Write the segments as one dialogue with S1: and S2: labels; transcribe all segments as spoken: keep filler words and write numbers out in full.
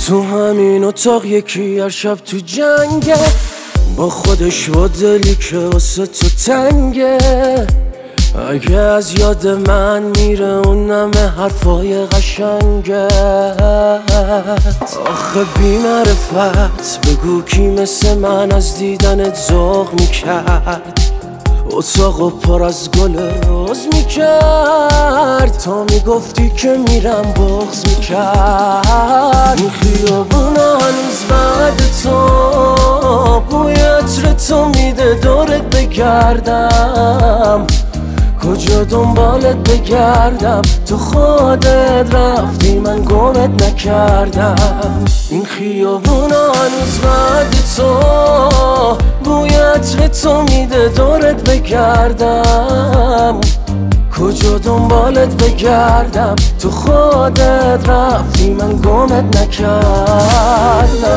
S1: تو همین اتاق یکی هر شب تو جنگه، با خودش و دلی که واسه تو تنگه. اگه از یاد من میره اون نمه حرفای قشنگه. آخه بی معرفت بگو کی مثل من از دیدنت ذوق میکرد، اتاقو پر از گل روز میکرد، تا میگفتی که میرم بغض میکرد. این خیابونا هنوز بعد تو بوی عطر تو میده دورت بگردم، کجا دنبالت بگردم؟ تو خودت رفتی من گمت نکردم. این خیابونا هنوز بعد تو بوی عطر تو میده دورت بگردم، کجا دنبالت بگردم؟ تو خودت رفتی من گمت نکردم.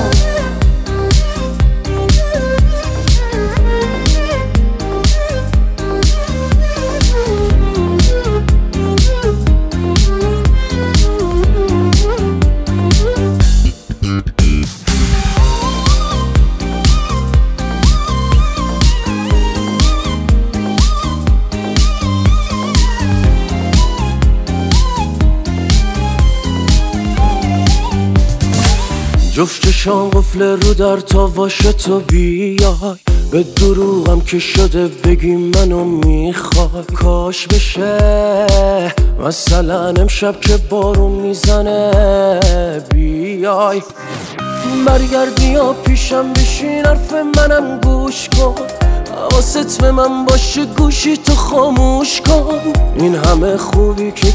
S1: جفت چشام قفل رو در تا باشه تو بیای، به دروغم که شده بگی منو میخوای. کاش بشه مثلا امشب که بارون میزنه بیای، برگردی یا پیشم بشین حرف منم گوش کن، حواست به من باشه گوشی تو خاموش کن. این همه خوبی که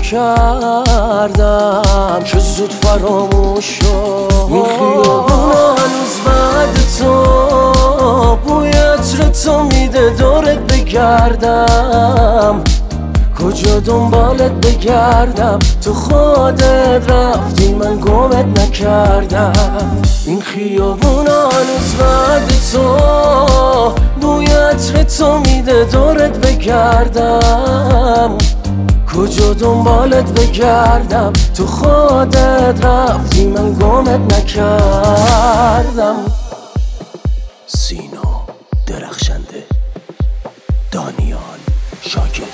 S1: کردم چه زود فراموش شد. این خیابونا هنوز بعد تو بوی عطر تو میده دورت بگردم، کجا دنبالت بگردم؟ تو خودت رفتی من گمت نکردم. این خیابونا هنوز بعد تو بوی عطر تو میده دورت بگردم، کجا دنبالت بگردم؟ تو خودت رفتی من گمت نکردم. سینا درخشنده، دانیال شاکر.